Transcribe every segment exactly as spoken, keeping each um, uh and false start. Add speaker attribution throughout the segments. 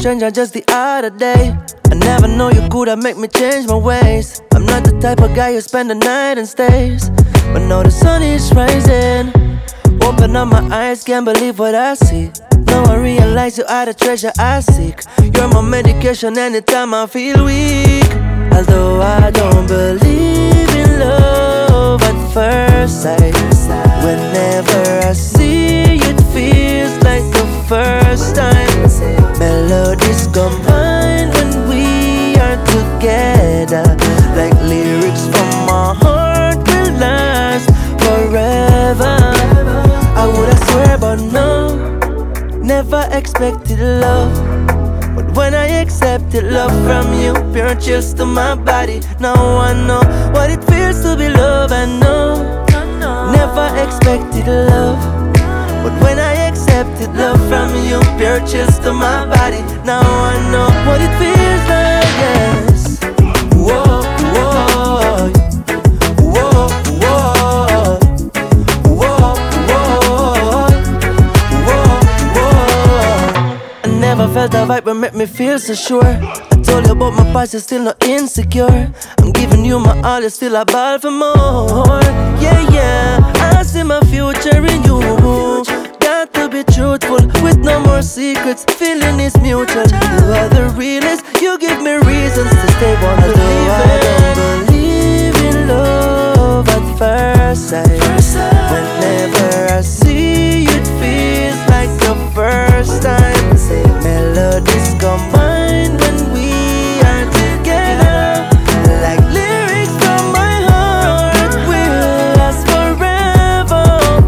Speaker 1: stranger just the other day. I never know you could have make me change my ways. I'm not the type of guy who spend the night and stays, but now the sun is rising. Open up my eyes, can't believe what I see. Now I realize you are the treasure I seek. You're my medication anytime I feel weak. Although I don't believe in love at first sight, whenever I see you, it feels like the first time. Melodies combine when we are together, like lyrics from my heart will last forever. I would've swear, but no, never expected love. But when I accepted love from you, pure chills to my body. Now I know what it feels to be loved. I know, never expected love. But when I accepted love from you, pure chills to my body. Now I know what it feels like, yes. Whoa, whoa, whoa, whoa, whoa, whoa, whoa, whoa. I never felt a vibe that made me feel so sure. I told you about my past, you're still not insecure. I'm giving you my all, you still a ball for more. Yeah, yeah, I see my future in you. Got to be truthful, with no more secrets. Feeling is mutual. You are the realest, you give me reasons to stay one. Although I don't believe in love at first sight, whenever I see you, it feels like the first time. Melodies combine when we are together, like lyrics from my heart will last forever.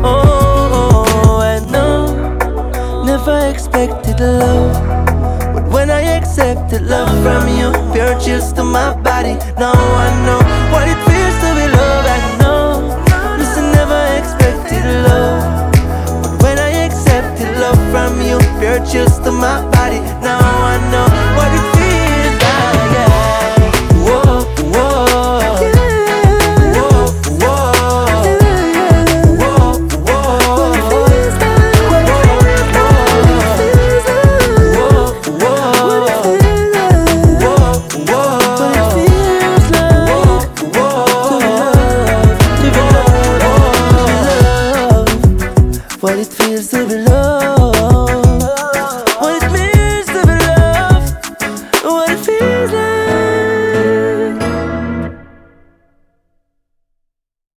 Speaker 1: Oh, I know, never expected love, but when I accepted love from you, pure chills to my body. Now I know what